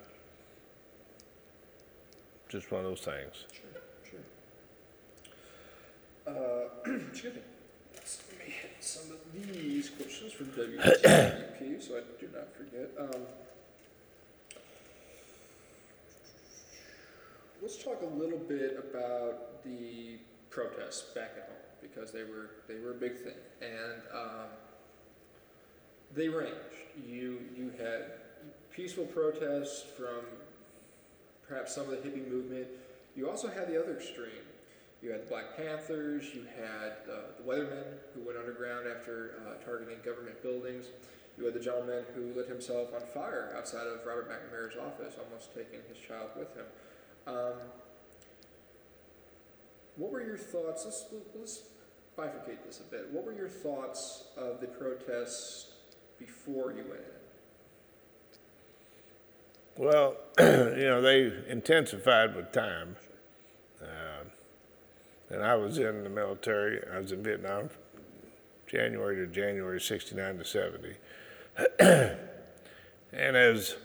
just one of those things. Sure, sure. Uh, excuse me. Let me hit some of these questions from W T P so I do not forget. Um, what let's talk a little bit about the protests back at home, because they were they were a big thing, and um, they ranged. You you had peaceful protests from perhaps some of the hippie movement. You also had the other extreme. You had the Black Panthers. You had uh, the Weathermen, who went underground after uh, targeting government buildings. You had the gentleman who lit himself on fire outside of Robert McNamara's office, almost taking his child with him. Um, what were your thoughts? Let's, let's bifurcate this a bit. What were your thoughts of the protests before you went in? Well, you know, they intensified with time. Uh, and I was in the military. I was in Vietnam January to January, sixty-nine to seventy. And as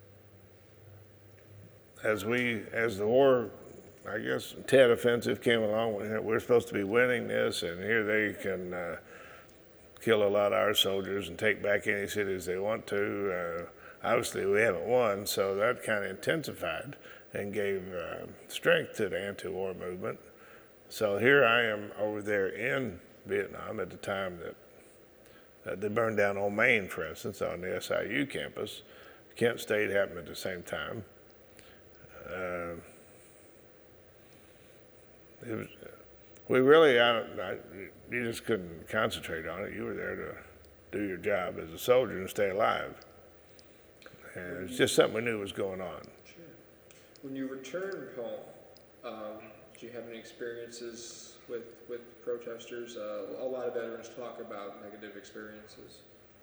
as we as the war, I guess, Tet Offensive came along, we're supposed to be winning this, and here they can uh, kill a lot of our soldiers and take back any cities they want to. Uh, obviously, we haven't won, so that kind of intensified and gave uh, strength to the anti-war movement. So here I am over there in Vietnam at the time that uh, they burned down Old Main, for instance, on the S I U campus. Kent State happened at the same time. Uh, it was, we really, I, I, you just couldn't concentrate on it. You were there to do your job as a soldier and stay alive. And it's just something we knew was going on. Sure. When you returned home, um, did you have any experiences with, with protesters? Uh, a lot of veterans talk about negative experiences.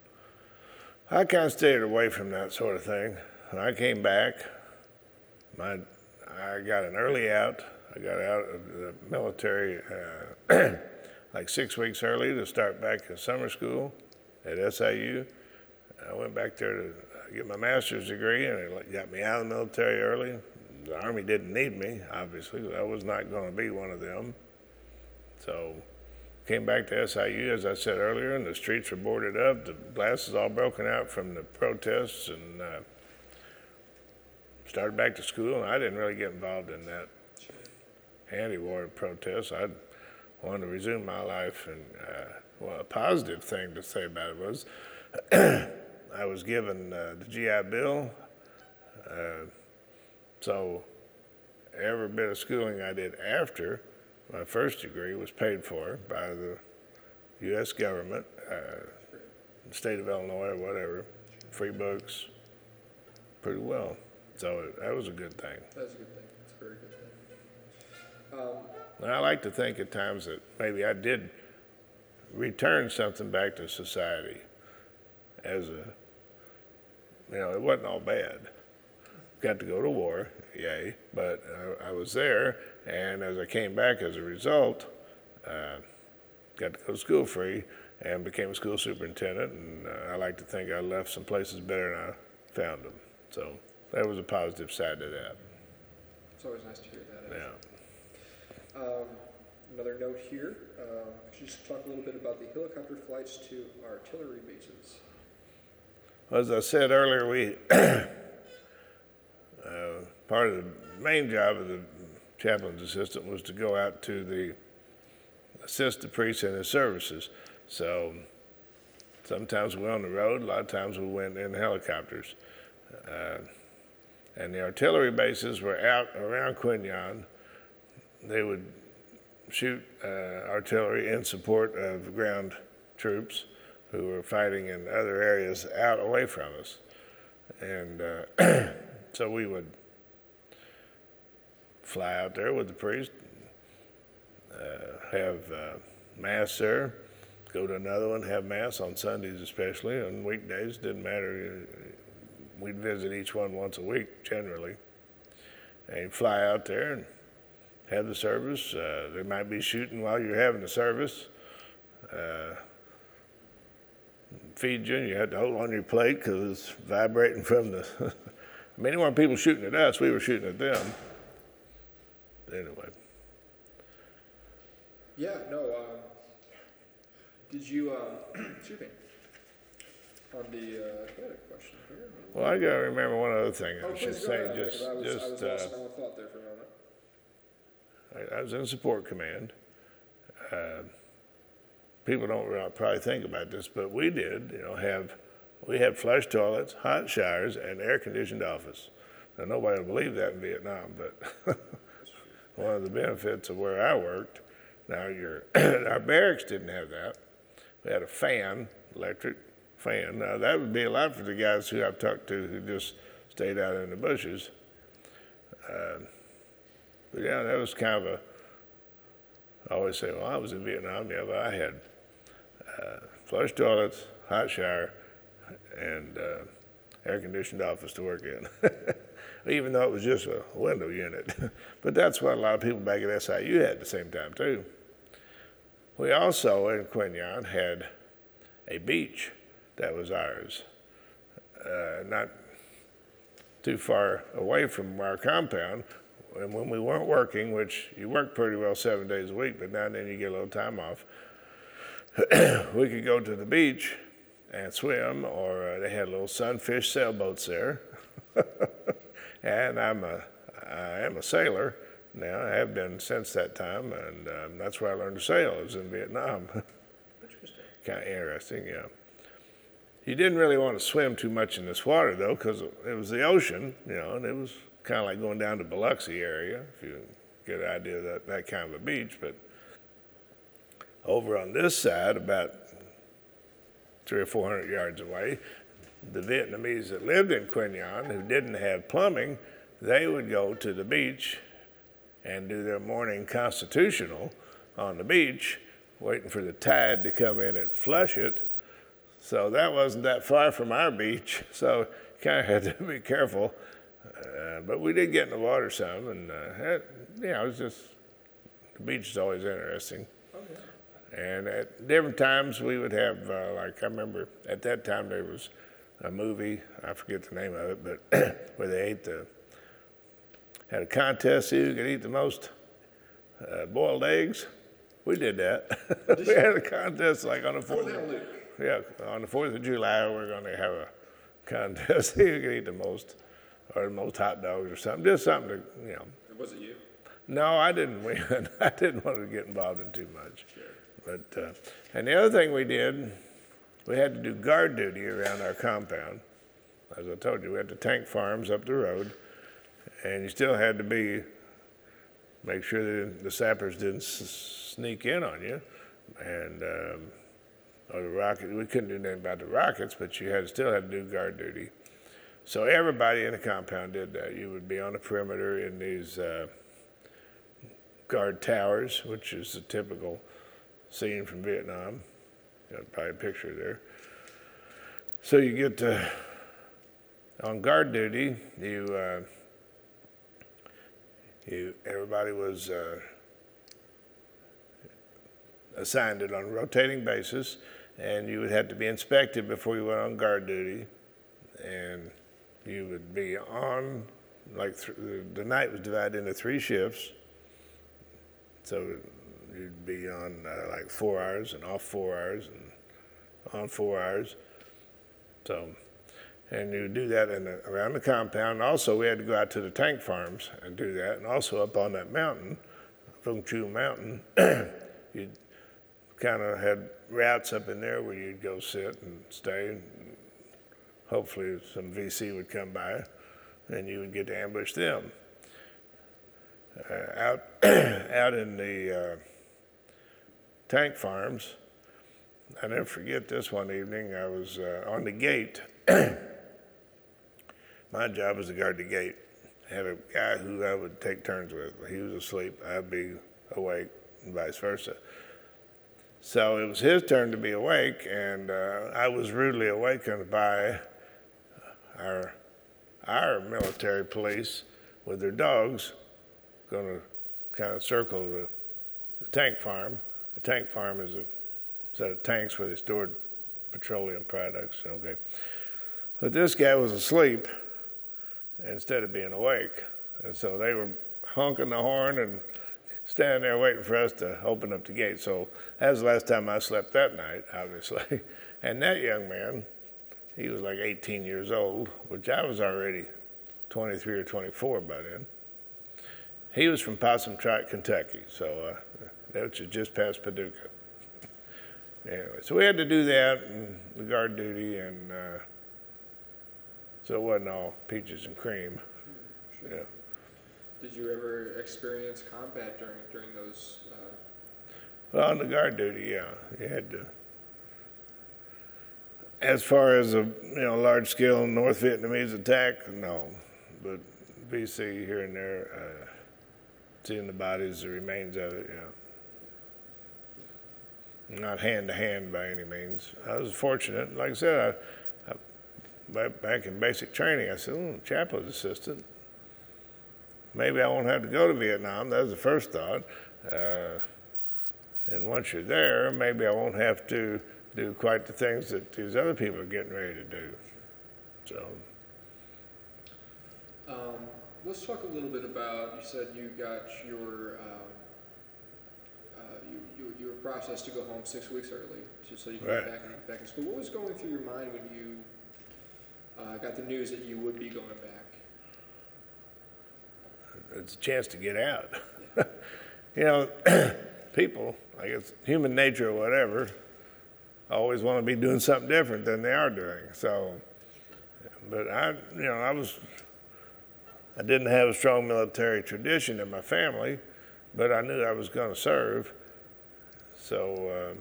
I kind of stayed away from that sort of thing. When I came back, my, I got an early out. I got out of the military uh, like six weeks early to start back in summer school at S I U. I went back there to get my master's degree, and it got me out of the military early. The Army didn't need me, obviously. I was not going to be one of them. So came back to S I U, as I said earlier, and the streets were boarded up. The glass is all broken out from the protests, and uh, started back to school, and I didn't really get involved in that anti-war protests. I wanted to resume my life, and uh, well, a positive thing to say about it was I was given uh, the G I Bill, uh, so every bit of schooling I did after my first degree was paid for by the U S government, uh, the state of Illinois or whatever, free books, pretty well. So that was a good thing. That's a good thing. That's a very good thing. Um, and I like to think at times that maybe I did return something back to society as a, you know, it wasn't all bad. Got to go to war, yay, but I, I was there, and as I came back as a result, uh, got to go to school free and became a school superintendent, and uh, I like to think I left some places better than I found them. So that was a positive side to that. It's always nice to hear that. Yeah. Um, another note here, uh, could you just talk a little bit about the helicopter flights to artillery bases? As I said earlier, we Uh, part of the main job of the chaplain's assistant was to go out to the assist the priest in his services. So sometimes we were on the road, a lot of times we went in helicopters. Uh, and the artillery bases were out around Quy Nhon. They would shoot uh, artillery in support of ground troops who were fighting in other areas out away from us. And uh, so we would fly out there with the priest, uh, have uh, mass there, go to another one, have mass on Sundays especially, on weekdays, didn't matter. We'd visit each one once a week generally. And you'd fly out there and have the service. Uh, there might be shooting while you're having the service. Uh, feed you, and you had to hold on your plate because it was vibrating from the... I mean, there weren't people shooting at us, we were shooting at them. But anyway. Yeah, no, um, did you, um, excuse me, on the, uh, I had a question here. Well, I gotta remember one other thing Oh, I should please go say, ahead, just, because I was, I was just, lost uh, in my thought there for a moment. I, I was in support command. Uh, people don't really probably think about this, but we did, you know, have, we had flush toilets, hot showers, and air-conditioned office. Now, nobody will believe that in Vietnam, but one of the benefits of where I worked, now your, our barracks didn't have that. We had a fan, electric fan. Now, that would be a lot for the guys who I've talked to who just stayed out in the bushes. Uh, but yeah, that was kind of a, I always say, well, I was in Vietnam, yeah, but I had uh, flush toilets, hot shower, and uh, air-conditioned office to work in, even though it was just a window unit. But that's what a lot of people back at S I U had at the same time, too. We also, in Quin Yon, had a beach that was ours, uh, not too far away from our compound. And when we weren't working, which you work pretty well seven days a week, but now and then you get a little time off, we could go to the beach and swim, or uh, they had little sunfish sailboats there. And I'm a, I am a sailor now. I have been since that time, and um, that's where I learned to sail, is in Vietnam. Interesting. Kind of interesting, yeah. You didn't really want to swim too much in this water, though, because it was the ocean, you know, and it was kind of like going down to Biloxi area, if you get an idea of that, that kind of a beach. But over on this side, about three or four hundred yards away, the Vietnamese that lived in Quin Yon, who didn't have plumbing, they would go to the beach and do their morning constitutional on the beach, waiting for the tide to come in and flush it. So that wasn't that far from our beach, so you kind of had to be careful. Uh, but we did get in the water some, and uh, it, you know, it was just, the beach is always interesting. Oh, yeah. And at different times we would have, uh, like I remember at that time there was a movie, I forget the name of it, but where they ate the, had a contest, see who could eat the most uh, boiled eggs. We did that. We had a contest like on the fourth. Oh, Yeah, on the fourth of July, we're going to have a contest. Who can eat the most, or the most hot dogs or something. Just something to, you know. Was it you? No, I didn't win. I didn't want to get involved in too much. Sure. But, uh, and the other thing we did, we had to do guard duty around our compound. As I told you, we had the tank farms up the road, and you still had to be, make sure that the sappers didn't s- sneak in on you. And, um, or the rocket, we couldn't do anything about the rockets, but you had still had to do guard duty. So everybody in the compound did that. You would be on the perimeter in these uh, guard towers, which is the typical scene from Vietnam. Got probably a picture there. So you get to, on guard duty, you, uh, you everybody was uh, assigned it on a rotating basis, and you would have to be inspected before you went on guard duty, and you would be on, like th- the night was divided into three shifts, so you'd be on uh, like four hours and off four hours and on four hours. So, and you do that in the, around the compound. Also, we had to go out to the tank farms and do that, and also up on that mountain, Vung Chu Mountain, you kind of had routes up in there where you'd go sit and stay, and hopefully some V C would come by, and you would get to ambush them. Uh, out, out in the uh, tank farms, I never forget this one evening. I was uh, on the gate. My job was to guard the gate. I had a guy who I would take turns with. He was asleep, I'd be awake, and vice versa. So it was his turn to be awake, and uh, I was rudely awakened by our our military police with their dogs going to kind of circle the, the tank farm. The tank farm is a set of tanks where they stored petroleum products. Okay, but this guy was asleep instead of being awake, and so they were honking the horn and standing there waiting for us to open up the gate. So that was the last time I slept that night, obviously. And that young man, he was like eighteen years old, which I was already twenty-three or twenty-four by then. he was from Possum Trot, Kentucky, so uh, that was just past Paducah. Anyway, so we had to do that and the guard duty, and uh, so it wasn't all peaches and cream. Sure, sure. Yeah. Did you ever experience combat during during those? Uh... Well, on the guard duty, yeah, you had to. As far as a you know large scale North Vietnamese attack, no, but V C here and there, uh, seeing the bodies, the remains of it, yeah. Not hand to hand by any means. I was fortunate. Like I said, I, I, back in basic training, I said, oh, chaplain's assistant. Maybe I won't have to go to Vietnam. That was the first thought. Uh, and once you're there, maybe I won't have to do quite the things that these other people are getting ready to do. So. Um, let's talk a little bit about, you said you got your, um, uh, you, you, you were processed to go home six weeks early, just so you could Right. get back in, back in school. What was going through your mind when you uh, got the news that you would be going back? It's a chance to get out. You know, people, I guess human nature or whatever, always want to be doing something different than they are doing. So, but I, you know, I was, I didn't have a strong military tradition in my family, but I knew I was going to serve. So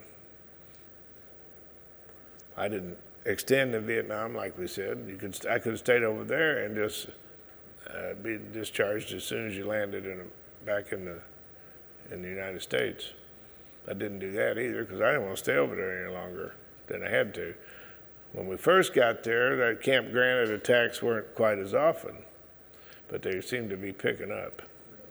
uh, I didn't extend to Vietnam, like we said. You could, I could have stayed over there and just uh, be discharged as soon as you landed in, back in the in the United States. I didn't do that either because I didn't want to stay over there any longer than I had to. When we first got there, that Camp Granite attacks weren't quite as often, but they seemed to be picking up.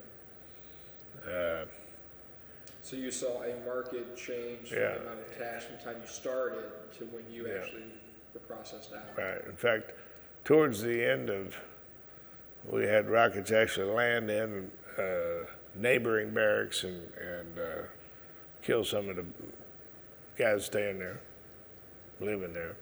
Uh, So you saw a marked change from Yeah. the amount of attacks from the time you started to when you Yeah. actually were processed out. right. In fact, towards the end of, we had rockets actually land in uh, neighboring barracks and, and uh, kill some of the guys staying there, living there.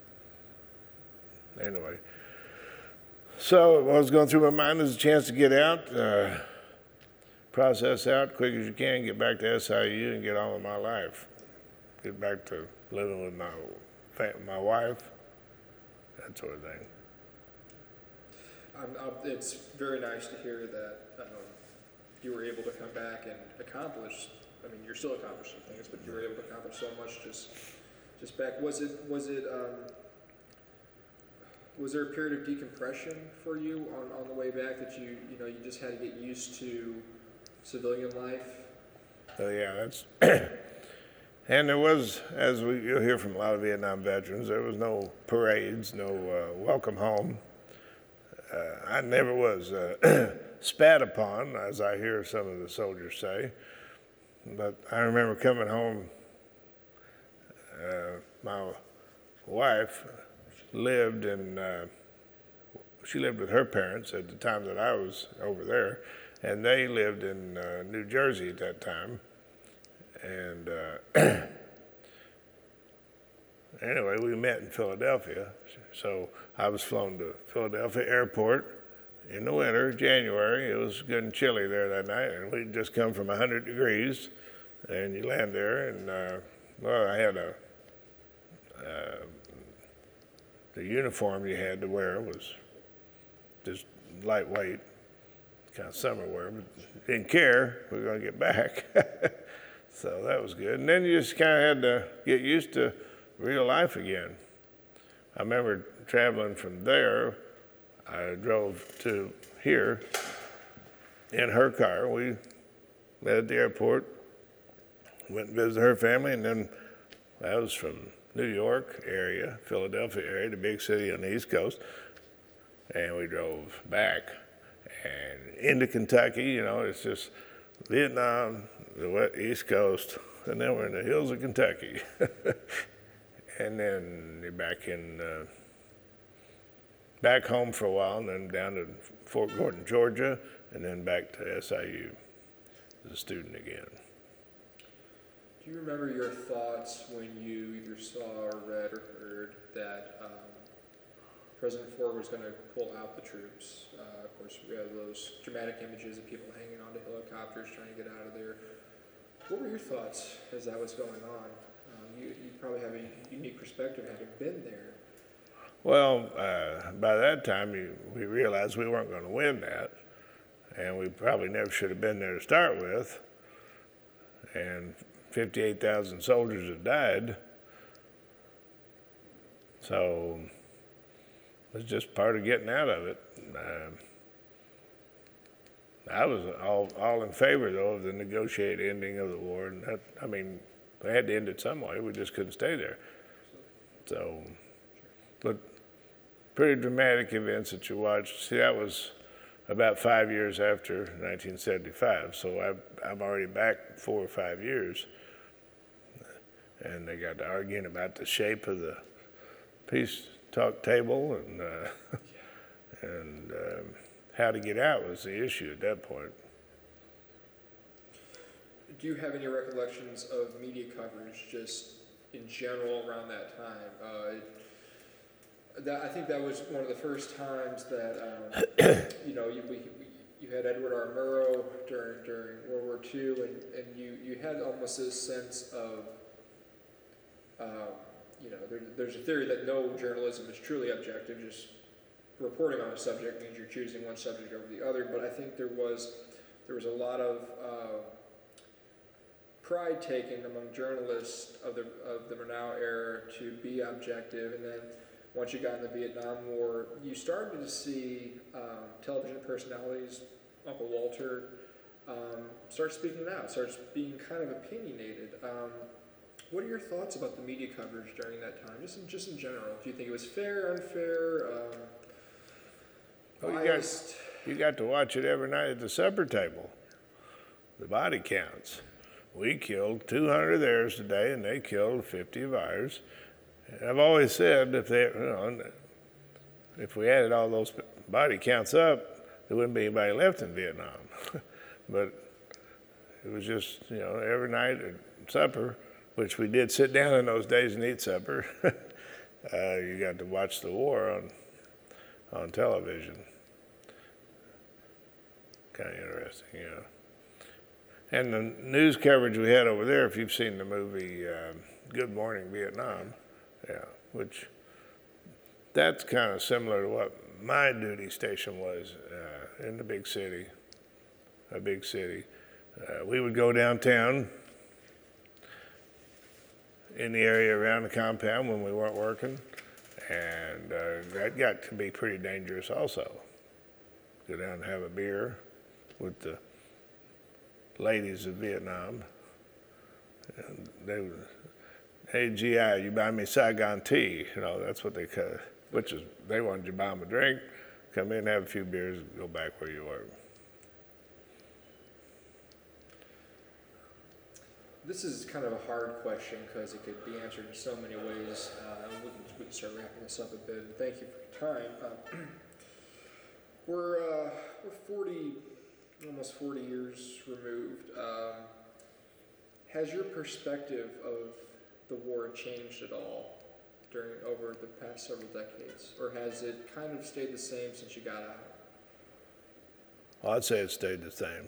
Anyway, so what was going through my mind is a chance to get out, uh, process out quick as you can, get back to S I U and get on with my life. Get back to living with my fa- my wife, that sort of thing. Um, um, it's very nice to hear that um, you were able to come back and accomplish. I mean, you're still accomplishing things, but you were able to accomplish so much just just back. Was it was it um, was there a period of decompression for you on, on the way back that you you know you just had to get used to civilian life? So yeah, that's and there was, as we, you'll hear from a lot of Vietnam veterans, there was no parades, no uh, welcome home. Uh, I never was uh, spat upon, as I hear some of the soldiers say. But I remember coming home. Uh, my wife lived in. Uh, she lived with her parents at the time that I was over there, and they lived in uh, New Jersey at that time. And uh, anyway, we met in Philadelphia. So I was flown to Philadelphia Airport in the winter, January. It was good and chilly there that night, and we'd just come from one hundred degrees. And you land there, and uh, well, I had a uh, the uniform you had to wear was just lightweight, kind of summer wear, but didn't care. We were going to get back. So that was good. And then you just kind of had to get used to real life again. I remember traveling from there. I drove to here in her car. We met at the airport, went and visited her family, and then I was from New York area, Philadelphia area, the big city on the East Coast, and we drove back and into Kentucky. You know, it's just Vietnam, the west, East Coast, and then we're in the hills of Kentucky. And then you're back in, uh, back home for a while, and then down to Fort Gordon, Georgia, and then back to S I U as a student again. Do you remember your thoughts when you either saw or read or heard that um, President Ford was going to pull out the troops. Uh, of course, we had those dramatic images of people hanging onto helicopters trying to get out of there. What were your thoughts as that was going on? Um, you, you probably have a unique perspective having been there. Well, uh, by that time, you, we realized we weren't going to win that, and we probably never should have been there to start with. And fifty-eight thousand soldiers have died, so it's just part of getting out of it. Uh, I was all, all in favor, though, of the negotiated ending of the war. And that, I mean, we had to end it some way. We just couldn't stay there. So, but pretty dramatic events that you watched. See, that was about five years after nineteen seventy-five. So I've, I'm already back four or five years. And they got to arguing about the shape of the peace talk table, and uh, and um, how to get out was the issue at that point. Do you have any recollections of media coverage just in general around that time? Uh, that, I think that was one of the first times that, um, you know, you, we, you had Edward R. Murrow during, during World War Two, and, and you, you had almost this sense of, uh, you know, there, there's a theory that no journalism is truly objective. Just reporting on a subject means you're choosing one subject over the other. But I think there was there was a lot of uh, pride taken among journalists of the of the Murnau era to be objective. And then once you got in the Vietnam War, you started to see um, television personalities, Uncle Walter, um, start speaking out, start being kind of opinionated. Um, What are your thoughts about the media coverage during that time, just in, just in general? Do you think it was fair, unfair, um, Well, you biased? got, you got to watch it every night at the supper table. The body counts. We killed two hundred of theirs today, and they killed fifty of ours. And I've always said if they, you know, if we added all those body counts up, there wouldn't be anybody left in Vietnam. But it was just, you know, every night at supper, which we did sit down in those days and eat supper. uh, you got to watch the war on on television. Kind of interesting, you know. And the news coverage we had over there, if you've seen the movie uh, Good Morning Vietnam, yeah, which that's kind of similar to what my duty station was uh, in the big city, a big city. Uh, we would go downtown in the area around the compound when we weren't working, and uh, that got to be pretty dangerous also. Go down and have a beer with the ladies of Vietnam. And they would, hey, G I, you buy me Saigon tea? You know, that's what they call it, which is, they wanted you to buy them a drink, come in, have a few beers, and go back where you were. This is kind of a hard question because it could be answered in so many ways. Uh, we, can, we can start wrapping this up a bit. And thank you for your time. Uh, we're uh, we're forty, almost forty years removed. Um, has your perspective of the war changed at all during over the past several decades, or has it kind of stayed the same since you got out? Well, I'd say it stayed the same.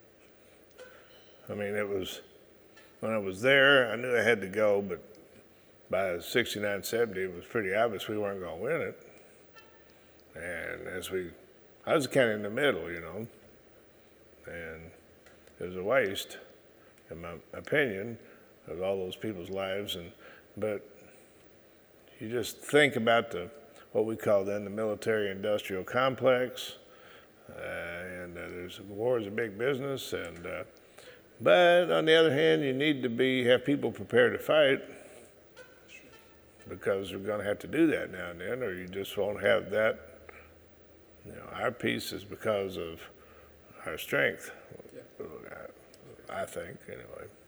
I mean, it was. When I was there, I knew I had to go, but by sixty-nine, seventy, it was pretty obvious we weren't going to win it. And as we, I was kind of in the middle, you know, and it was a waste, in my opinion, of all those people's lives. And but you just think about the what we call then the military-industrial complex, uh, and uh, there's war is a big business, and. Uh, But on the other hand, you need to be have people prepared to fight, because we're going to have to do that now and then, or you just won't have that. You know, our peace is because of our strength, Yeah. I think, anyway.